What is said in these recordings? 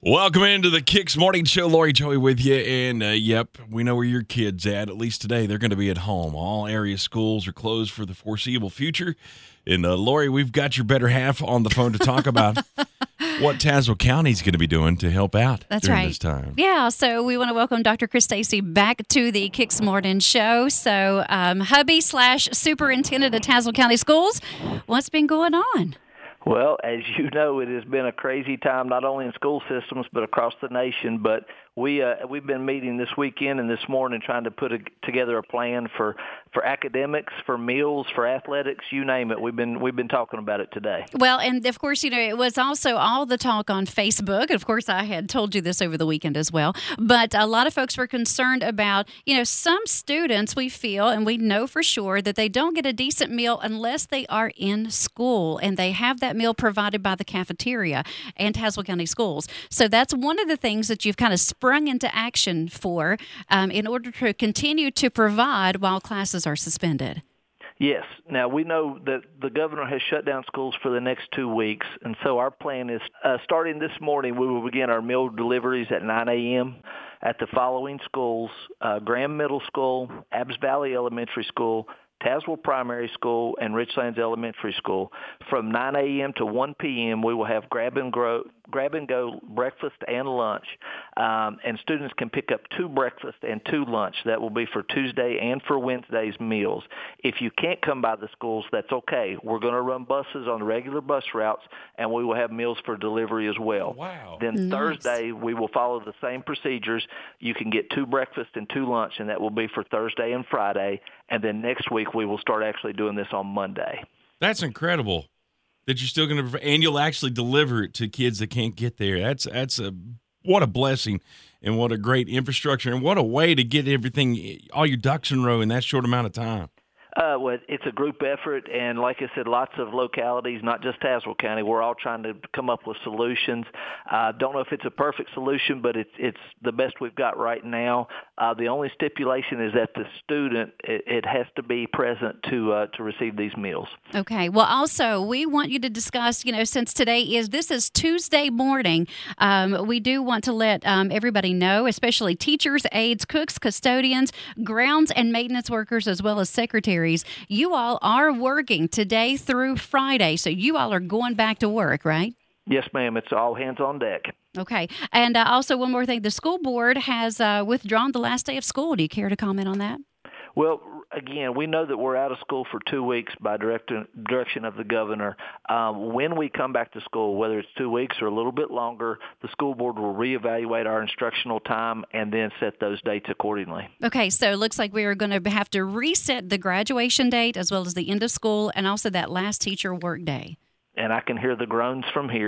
Welcome into the Kicks Morning Show. Lori Joey with you. And, yep, we know where your kid's at least today. They're going to be at home. All area schools are closed for the foreseeable future. And, Lori, we've got your better half on the phone to talk about what Tazewell County's going to be doing to help out during this time. Yeah, so we want to welcome Dr. Chris Stacy back to the Kicks Morning Show. So, hubby/superintendent of Tazewell County Schools, what's been going on? Well, as you know, it has been a crazy time, not only in school systems, but across the nation. But we've been meeting this weekend and this morning trying to put together a plan for academics, for meals, for athletics, you name it. We've been talking about it today. Well, and of course, it was also all the talk on Facebook. Of course, I had told you this over the weekend as well. But a lot of folks were concerned about, some students we feel, and we know for sure that they don't get a decent meal unless they are in school and they have that meal provided by the cafeteria and Tazewell County Schools. So that's one of the things that you've kind of sprung into action for in order to continue to provide while classes are suspended. Yes. Now, we know that the governor has shut down schools for the next 2 weeks, and so our plan is starting this morning, we will begin our meal deliveries at 9 a.m. at the following schools: Graham Middle School, Abbs Valley Elementary School, Tazewell Primary School, and Richlands Elementary School. From 9 a.m. to 1 p.m., we will have grab-and-go breakfast and lunch, and students can pick up 2 breakfast and 2 lunch. That will be for Tuesday and for Wednesday's meals. If you can't come by the schools, that's okay. We're going to run buses on the regular bus routes, and we will have meals for delivery as well. Wow. Then Nice. Thursday, we will follow the same procedures. You can get 2 breakfast and 2 lunch, and that will be for Thursday and Friday. And then next week, we will start actually doing this on Monday. That's incredible that you're still going to, and you'll actually deliver it to kids that can't get there. What a blessing, and what a great infrastructure, and what a way to get everything, all your ducks in a row in that short amount of time. Well, it's a group effort, and like I said, lots of localities, not just Tazewell County. We're all trying to come up with solutions. Don't know if it's a perfect solution, but it's the best we've got right now. The only stipulation is that the student, it has to be present to receive these meals. Okay. Well, also, we want you to discuss, since this is Tuesday morning, we do want to let everybody know, especially teachers, aides, cooks, custodians, grounds and maintenance workers, as well as secretaries. You all are working today through Friday, so you all are going back to work, right? Yes, ma'am. It's all hands on deck. Okay. And also one more thing, the school board has withdrawn the last day of school. Do you care to comment on that? Well, again, we know that we're out of school for 2 weeks by direction of the governor. When we come back to school, whether it's 2 weeks or a little bit longer, the school board will reevaluate our instructional time and then set those dates accordingly. Okay, so it looks like we are going to have to reset the graduation date as well as the end of school and also that last teacher work day. And I can hear the groans from here.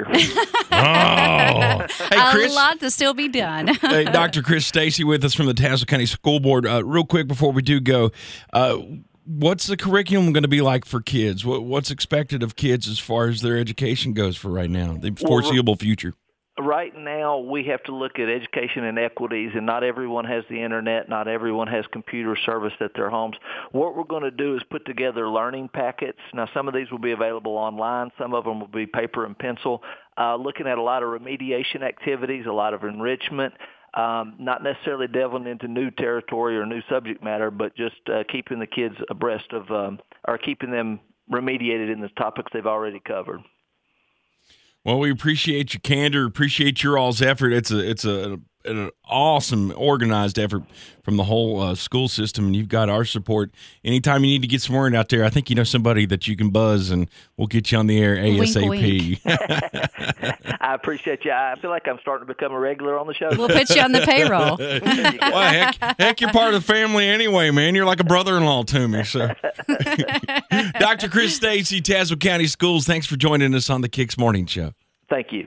Hey, Chris. A lot to still be done. Hey, Dr. Chris Stacy with us from the Tazewell County School Board. Real quick before we do go, what's the curriculum going to be like for kids? What's expected of kids as far as their education goes for right now, the foreseeable future? Right now, we have to look at education inequities, and not everyone has the internet. Not everyone has computer service at their homes. What we're going to do is put together learning packets. Now, some of these will be available online. Some of them will be paper and pencil, looking at a lot of remediation activities, a lot of enrichment, not necessarily delving into new territory or new subject matter, but just keeping the kids abreast of or keeping them remediated in the topics they've already covered. Well, we appreciate your candor, appreciate your all's effort. It's an awesome, organized effort from the whole school system, and you've got our support. Anytime you need to get some word out there, I think you know somebody that you can buzz, and we'll get you on the air ASAP. Wink, I appreciate you. I feel like I'm starting to become a regular on the show. We'll put you on the payroll. Well, heck, you're part of the family anyway, man. You're like a brother-in-law to me. So, Dr. Chris Stacy, Tazewell County Schools, thanks for joining us on the Kicks Morning Show. Thank you.